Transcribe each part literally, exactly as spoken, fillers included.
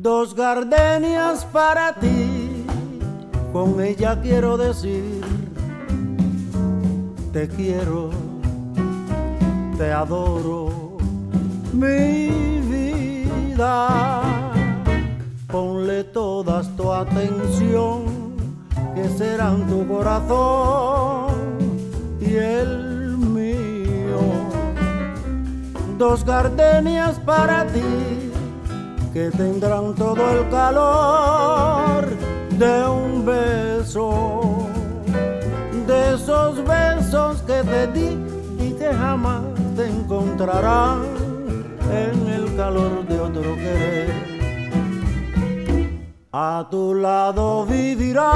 Dos gardenias para ti, con ella quiero decir te quiero, te adoro, mi vida. Ponle todas tu atención, que serán tu corazón y el mío. Dos gardenias para ti, que tendrán todo el calor de un beso, de esos besos que te di y que jamás te encontrarán en el calor de otro querer. A tu lado vivirán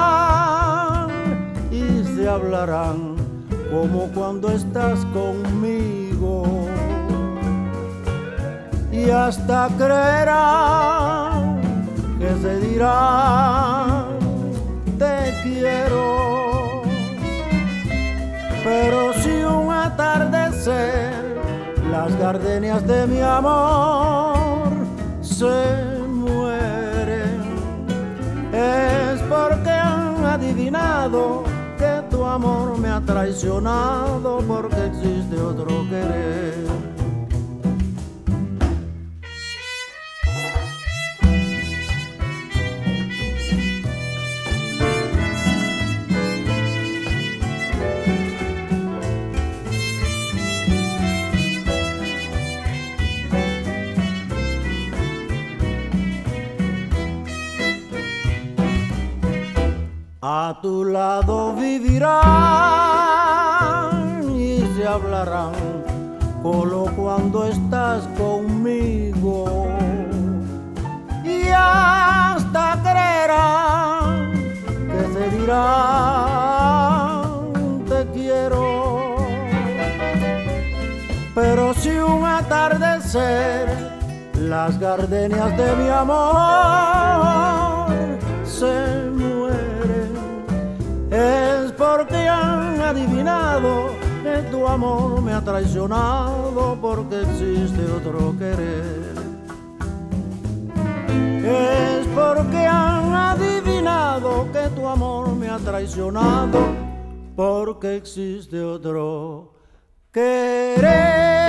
y se hablarán como cuando estás conmigo, y hasta creerán que se dirán te quiero. Pero si un atardecer las gardenias de mi amor se mueren, es porque han adivinado que tu amor me ha traicionado, porque existe otro querer. A tu lado vivirán y se hablarán solo cuando estás conmigo, y hasta creerán que se dirán te quiero. Pero si un atardecer las gardenias de mi amor se mueren, es porque han adivinado que tu amor me ha traicionado, porque existe otro querer. Es porque han adivinado que tu amor me ha traicionado, porque existe otro querer.